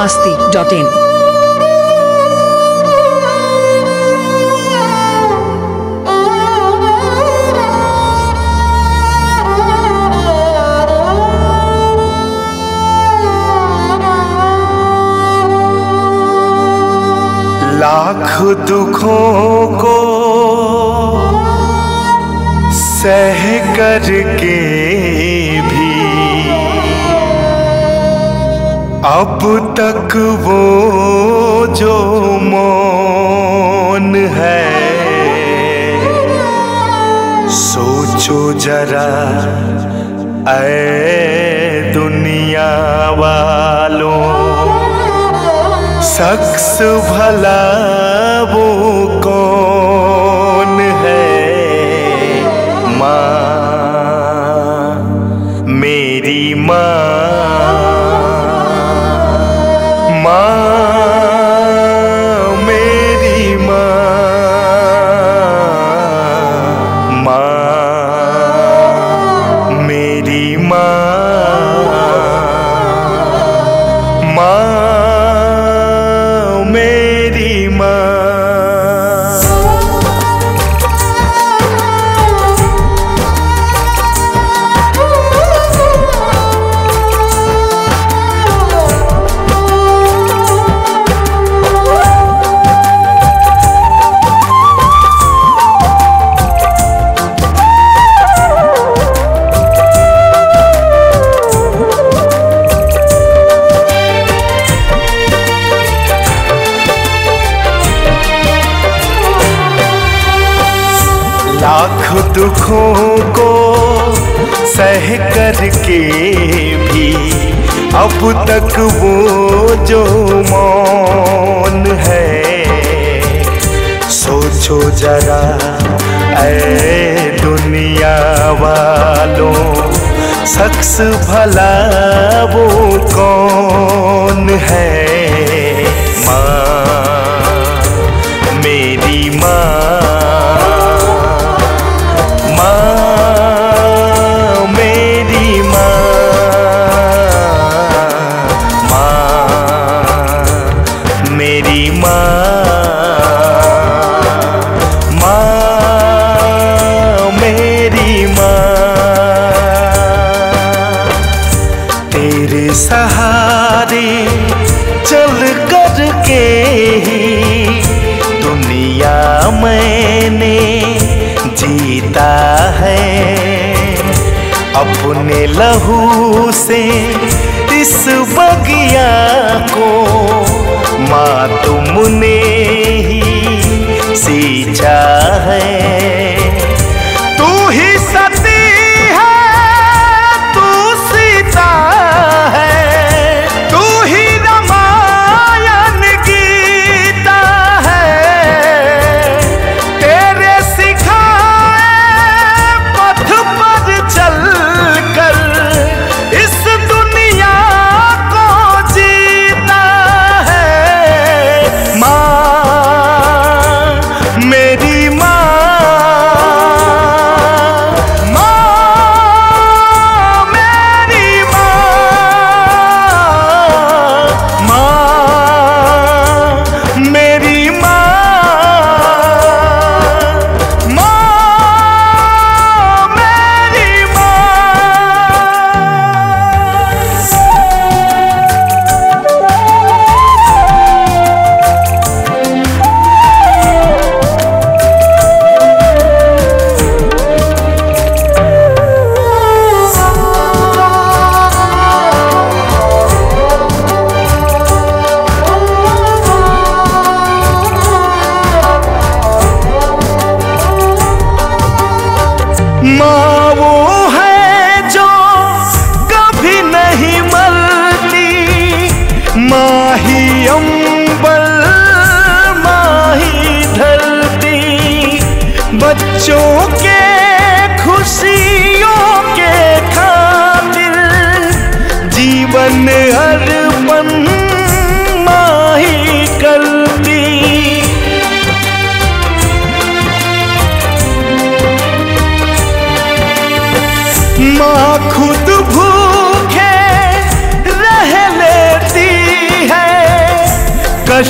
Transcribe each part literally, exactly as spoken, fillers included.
masti dot in. Lakh दुखों को सह कर के भी अब तक वो जो मौन है, सोचो जरा ऐ दुनिया वालों, शख्स भला वो कौन है। माँ, मेरी माँ, माँ मेरी माँ, माँ मेरी माँ, माँ मेरी माँ। लाख दुखों को सह कर के भी अब तक वो जो मौन है, सोचो जरा ऐ दुनिया वालों, शख्स भला वो कौन है। माँ मेरी माँ, मेरी माँ, माँ मेरी माँ। तेरे सहारे चल कर के ही दुनिया मैंने जीता है, अपने लहू से इस बगिया को माँ तुमने ही सींचा है। तू ही सती है, तू सीता है, तू ही रामायण गीता है। तेरे सिखाए पथ पर चल कर इस दुनिया को जीता है। माँ मेरी माँ, माँ मेरी माँ, माँ मेरी माँ, माँ मेरी माँ। माँ वो है जो कभी नहीं मरती, माँ ही अम्बर, माँ ही धरती। बच्चों के खुशियों के खातिर जीवन अर्पण माँ ही करती। माँ खुद भूखे रह लेती है,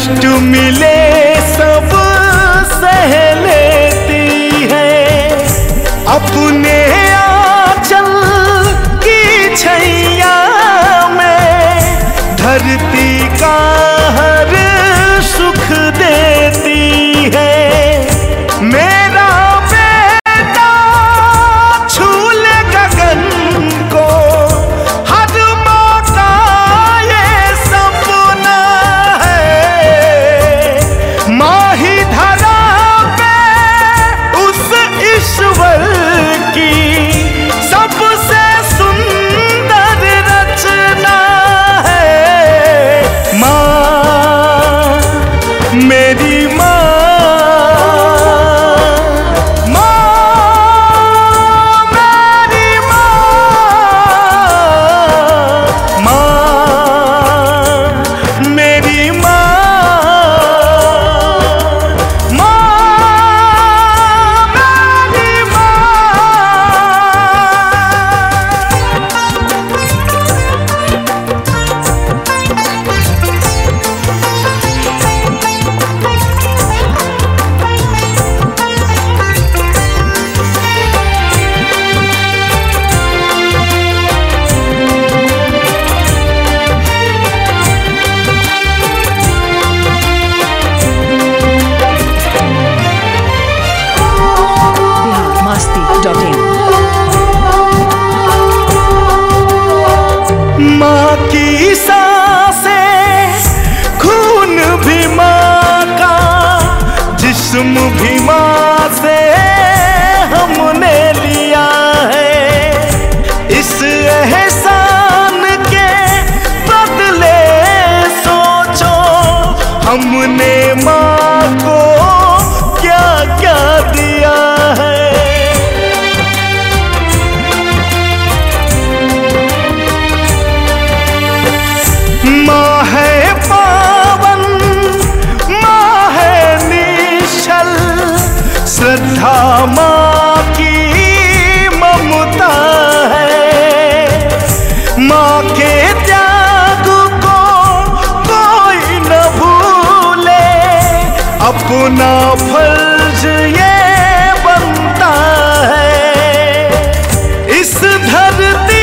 कष्ट मिले सब सह लेती है, अपने आंचल की छैया में धरती का हर सुख देती है। मेरा बेटा छूल गगन को हर मौका ये सपना है, माँ ही धरा पे उस ईश्वर की सबसे सुंदर रचना है। माँ मेरी माँ, माँ की सांसें खून भी माँ का, जिस्म भी माँ से हमने लिया है। इस एहसान के बदले सोचो हमने माँ को क्या क्या दिया है। माँ है पावन, माँ है निश्चल, श्रद्धा माँ की ममता है। माँ के त्याग को कोई न भूले, अपना फर्ज ये बनता है। इस धरती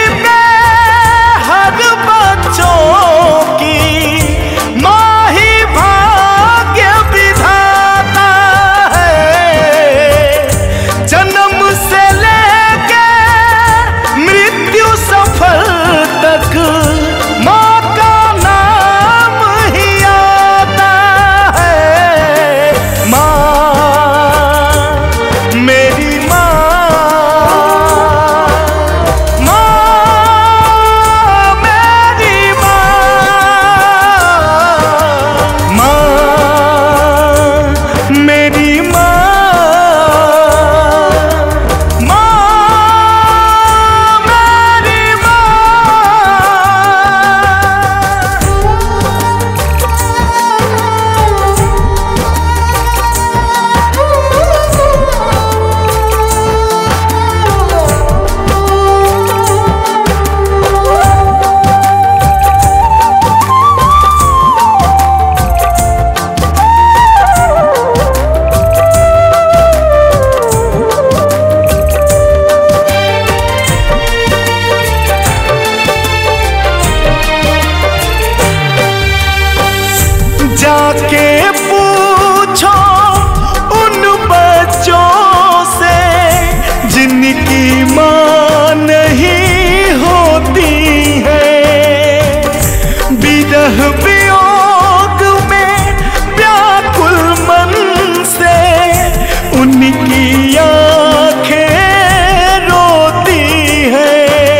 जाके पूछो उन बच्चों से जिनकी माँ नहीं होती है। विरह वियोग में व्याकुल मन से उनकी आँखें रोती है।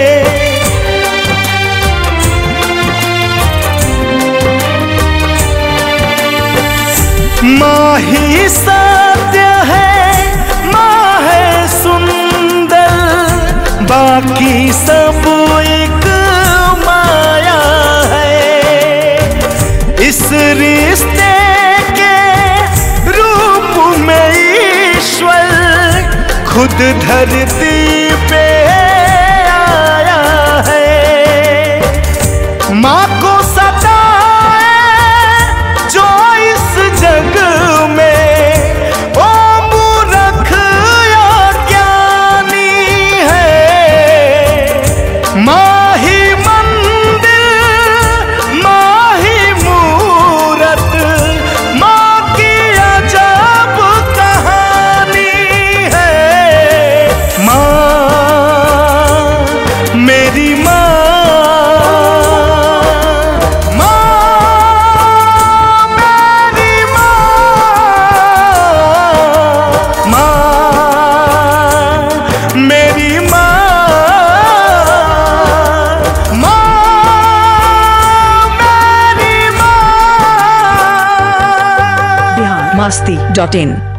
माँ ही सत्य है, माँ है सुंदर, बाकी सब एक माया है। इस रिश्ते के रूप में ईश्वर खुद धरती पे आया है। माँ को सताए जो डॉट इन।